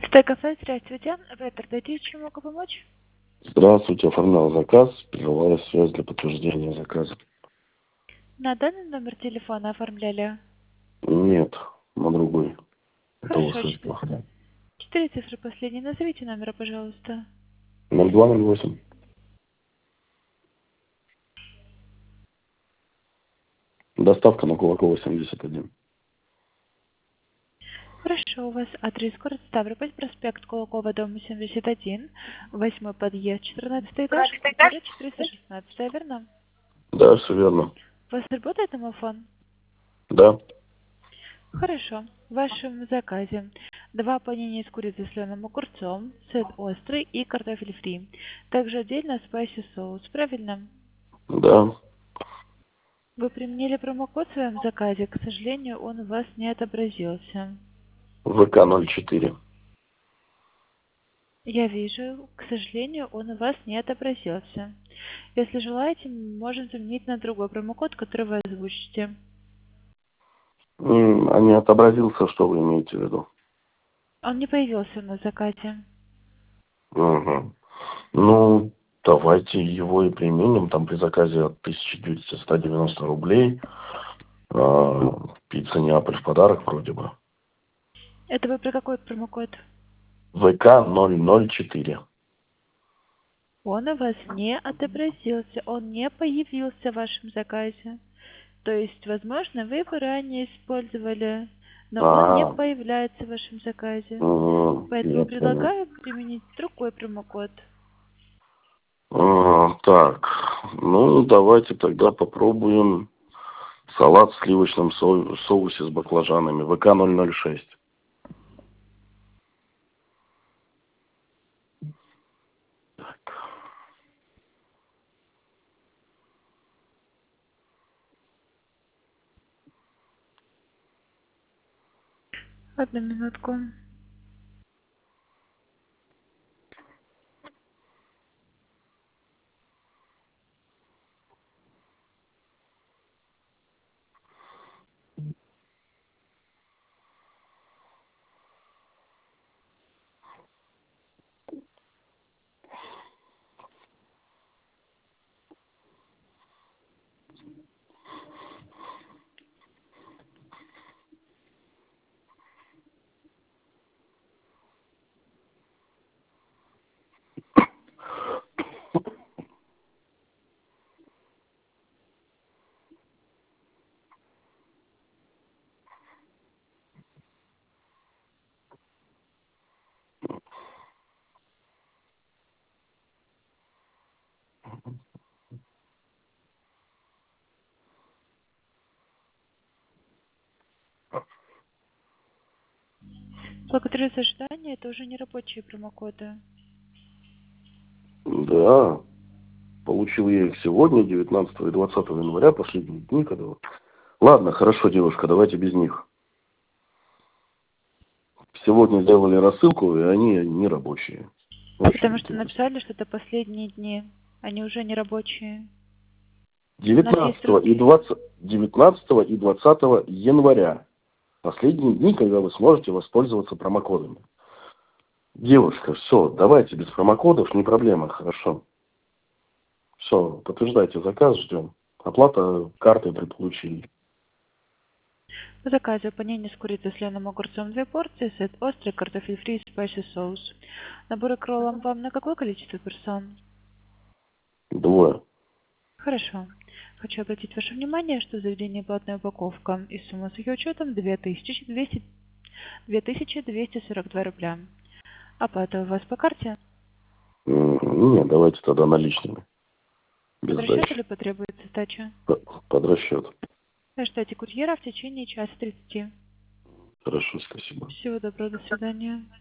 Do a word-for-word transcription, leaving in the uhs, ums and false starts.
Стейк-кафе, здравствуйте. Оператор, дайте, чем могу помочь? Здравствуйте, оформлял заказ, прерываю связь для подтверждения заказа. На данный номер телефона оформляли? Нет, на другой. Это у вас Хорошо. Четыре, охрана. четыре цифры последние. Назовите номера, пожалуйста. ноль два ноль восемь. Доставка на Кулакова семьдесят один. Хорошо, у вас адрес город Ставрополь, проспект Кулакова, дом семьдесят один, восьмой подъезд, четырнадцатый этаж, квартира четыреста шестнадцать, верно? Да, все верно. У вас работает домофон? Да. Хорошо. В вашем заказе два панини с курицей с соленым огурцом, сет острый и картофель фри. Также отдельно спайси соус, правильно? Да. Вы применили промокод в своем заказе, к сожалению, он у вас не отобразился. ВК ноль четыре. Я вижу, к сожалению, он у вас не отобразился. Если желаете, можем заменить на другой промокод, который вы озвучите. М, А не отобразился, что вы имеете в виду? Он не появился на заказе. Угу. Ну, давайте его и применим. Там при заказе от тысяча двести ста девяносто рублей. А, пицца Неаполь в подарок вроде бы. Это вы про какой промокод? ВК ноль ноль четыре. Он у вас не отобразился, он не появился в вашем заказе. То есть, возможно, вы его ранее использовали, но он не А, появляется в вашем заказе. м, Поэтому я понял. предлагаю применить другой промокод. А, так, ну давайте тогда попробуем салат в сливочном со- соусе с баклажанами. ВК ноль ноль шесть. Одну минутку. Благодарю за ожидание. Это уже не рабочие промокоды. Да, получил я их сегодня, девятнадцатого и двадцатого января, последние дни, когда вот. Ладно, хорошо, девушка, давайте без них. Сегодня сделали рассылку, и они не рабочие. Очень Потому что интересно. написали, что это последние дни. Они уже не рабочие. У нас есть девятнадцатого и другие. двадцатого, девятнадцатого и двадцатого января. Последние дни, когда вы сможете воспользоваться промокодами. Девушка, все, давайте без промокодов, не проблема, хорошо. Все, подтверждайте заказ, ждем. Оплата картой при получении. По заказу панини с курицей с соленым огурцом две порции, сет острый, картофель фри и спайси соус. Наборы к роллам вам на какое количество персон? Двое. Хорошо. Хочу обратить ваше внимание, что в заведении платная упаковка и сумма с ее учетом две тысячи двести, две тысячи двести сорок два рубля. Оплата у вас по карте? М, Нет, давайте тогда наличными, без Под расчет сдачи. или потребуется сдача? П- Под расчет. Ждите курьера в течение часа тридцати. Хорошо, спасибо. Всего доброго, до свидания.